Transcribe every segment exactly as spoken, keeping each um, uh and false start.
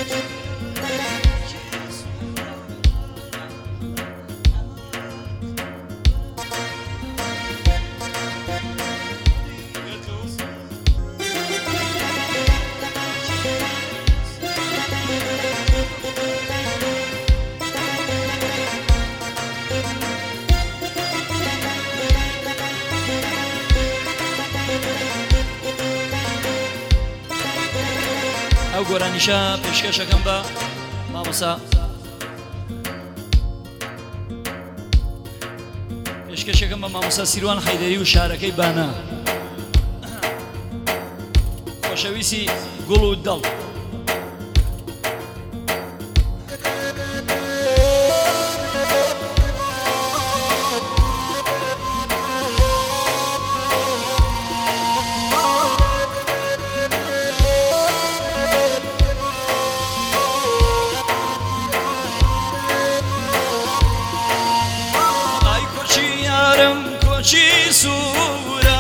ئەو گۆرانیشە پێشکەشەکەم بە مامۆستا پێشکەشەکەم بە مامۆستا سیروان حەیدەری و شارەکەی بانە خۆشەویستی گوڵ و دڵ. کۆچی سوورە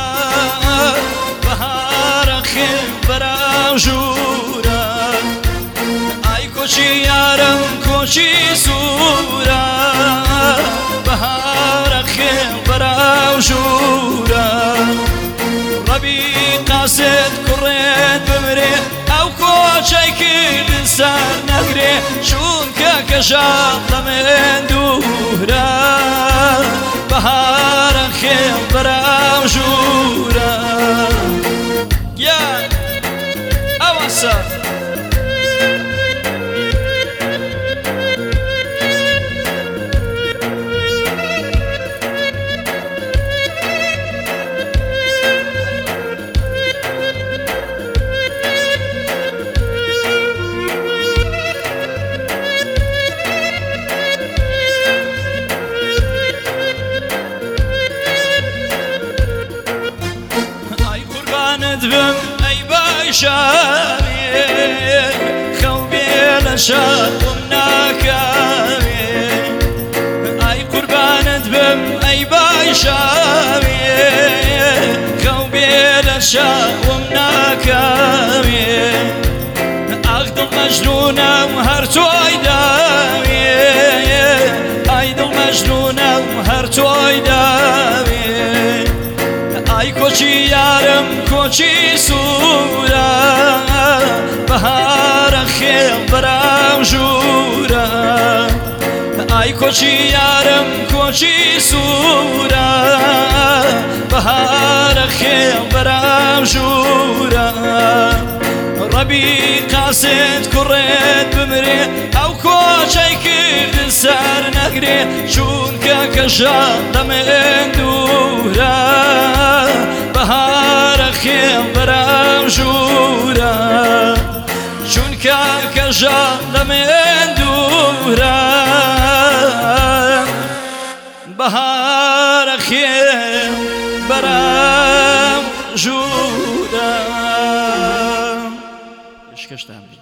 بەهارە خێم بەراو ژوورە ئای کۆچی یارم کۆچی سوورە بەهارە خێم بەراو ژوورە ڕەبی قاسێت کوڕێت بمرێ ئەو کۆچەی کردن سەر نەگرێ چونکە کەژاڵ دەمێن دوورە بەهارە خێم بەراو ژوورە یان ئەوەسە بم ئەی باشاوێ خەو بێ لە شادڵم ناکاوێ ئای قوربانت بم ئەی باشاوێ خەو بێ لە شادڵم ناکاوێ ئاخ دڵ مەجنونە و هەر تۆی داوێ ئای دڵ مەجنونە و هەر تۆی داوێ ئای کۆچی یارم کۆچی سوورە بەهارە خێم بەراو ژوورە ئای کۆچی یارم کۆچی سوورە بەهارە خێم بەراو ژوورە ڕەبی قاسێت کوڕێت بمرێ ئەو کۆچەی کردن سەر نەگرێ چونکە کەژاڵ دەمێن دوورە بەهارە خێم بەراو ژوورە چونکە کەژاڵ دەمێن دوورە بەهارە خێم بەراو ژوورە.